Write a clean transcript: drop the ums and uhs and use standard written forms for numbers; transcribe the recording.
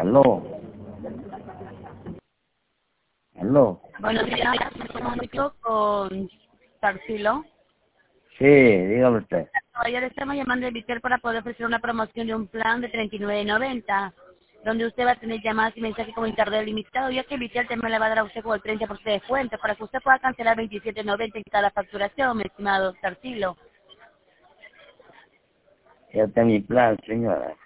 Aló. Aló. Buenos días, me comunico con Tarsilo. Sí, dígame usted. Ayer estamos llamando de Vitel para poder ofrecer una promoción de un plan de 39.90, donde usted va a tener llamadas y mensajes como internet limitado, ya que Vitel también le va a dar a usted con el 30% de descuento para que usted pueda cancelar 27.90 en cada facturación, mi estimado Tarsilo. Ya está mi plan, señora.